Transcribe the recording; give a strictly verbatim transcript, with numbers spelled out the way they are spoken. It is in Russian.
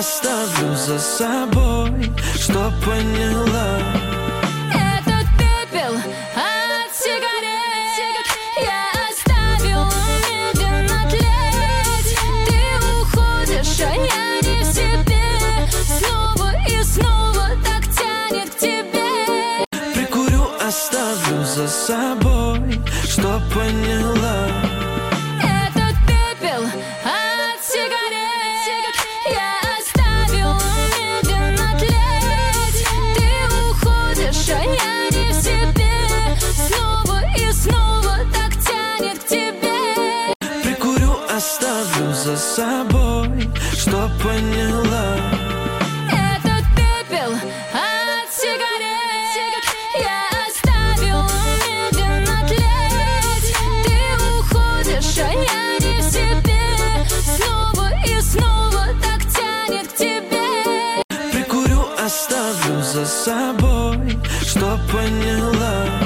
оставлю за собой, чтоб поняла. Этот пепел от сигарет я оставил медленно тлеть. Ты уходишь, а я не в себе. Снова и снова так тянет к тебе. Прикурю, оставлю за собой, чтоб поняла. Этот пепел от сигарет я оставил медленно тлеть. Ты уходишь, а я не в себе. Снова и снова так тянет к тебе. Прикурю, оставлю за собой, чтоб поняла. Этот пепел от сигарет я оставил медленно тлеть. Ты уходишь, а я не в себе. Снова и снова так тянет к тебе. Прикурю, оставлю за собой, чтоб поняла.